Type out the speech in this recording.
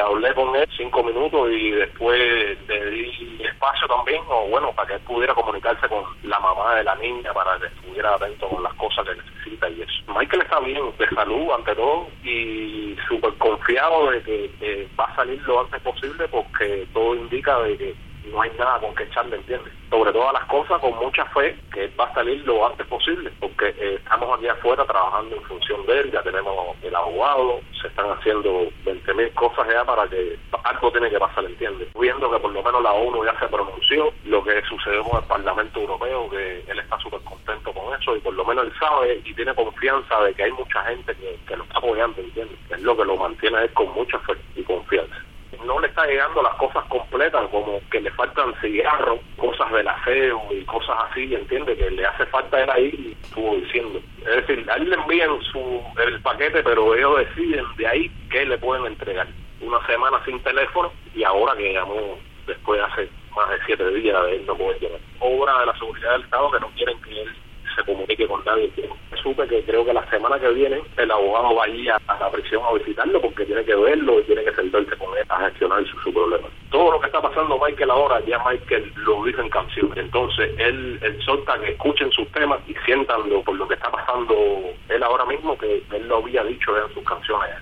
hablé con él 5 minutos y después le di espacio también, o bueno, para que él pudiera comunicarse con la mamá de la niña para que estuviera atento con las cosas que necesita y eso. Michael está bien, de salud ante todo, y súper confiado de que va a salir lo antes posible, porque todo indica de que no hay nada con que echarle, ¿entiendes? Sobre todas las cosas, con mucha fe, que él va a salir lo antes posible, porque estamos aquí afuera trabajando en función de él, ya tenemos el abogado, se están haciendo 20.000 cosas ya para que algo tiene que pasar, ¿entiendes? Viendo que por lo menos la ONU ya se pronunció, lo que sucedió con el Parlamento Europeo, que él está súper contento con eso, y por lo menos él sabe y tiene confianza de que hay mucha gente que lo está apoyando, ¿entiendes? Es lo que lo mantiene a él con mucha fe y confianza. No le está llegando las cosas completas, como que le faltan cigarros, cosas del aseo y cosas así, entiende que le hace falta él ahí, y estuvo diciendo. Es decir, a él le envían el paquete, pero ellos deciden de ahí qué le pueden entregar. Una semana sin teléfono, y ahora que llamó después hace más de 7 días de él no poder llegar. Obra de la seguridad del Estado que no quieren que él se comunique con nadie. Supe que creo que la semana que viene el abogado va a ir a la prisión a visitarlo, porque tiene que verlo y tiene que sentarse con él a gestionar su problema. Todo lo que está pasando Michael ahora, ya Michael lo dijo en canción. Entonces él solta que escuchen sus temas y siéntanlo por lo que está pasando él ahora mismo, que él lo había dicho en sus canciones.